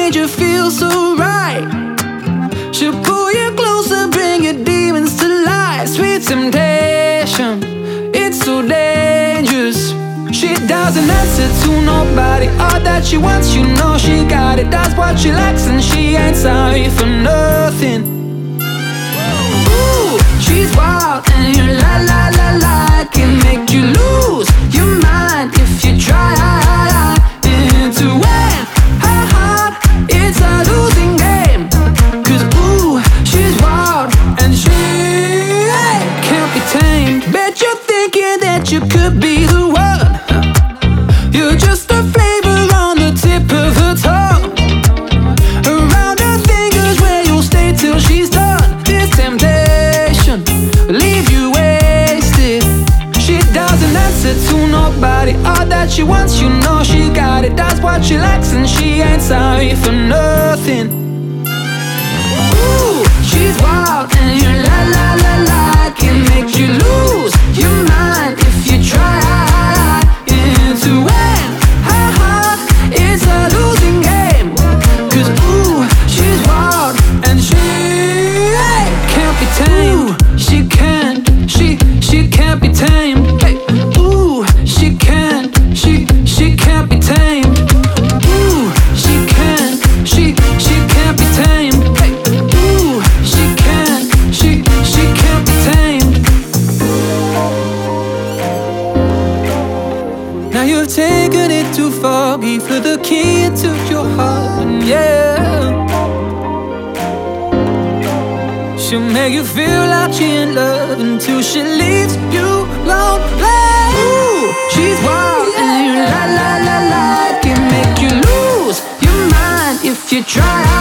made you feel so right. She'll pull you closer, bring your demons to life. Sweet temptation, it's so dangerous. She doesn't answer to nobody. All that she wants, you know she got it. That's what she likes and she ain't sorry for nothing. Ooh, she's wild and you la la la la. Can make you lose your mind if you try. To win her heart, it's a losing game. Cause ooh, she's wild and she can't be tamed. Bet you're thinking that you could be the one. You're just a flavor on the tip of her tongue. Around her fingers where you'll stay till she's done. This temptation will leave you wasted. She doesn't answer to nobody. All that she wants, you know she got it. That's what she likes and she ain't sorry for nothing. Ooh, she's wild and you la la la la. Can make you lose your mind if you try. To win her heart, it's a losing game. Cause ooh, she's wild and she can't be tamed. She can't be tamed. Hey, ooh, she can't be tamed. Ooh, she can't be tamed. Hey, ooh, she can't be tamed. Now you've taken it too far. Gave her the key and took your heart, and yeah, she'll make you feel like she in love until she leaves you lonely. Ooh, she's wild and you la la la la. Can make you lose your mind if you try.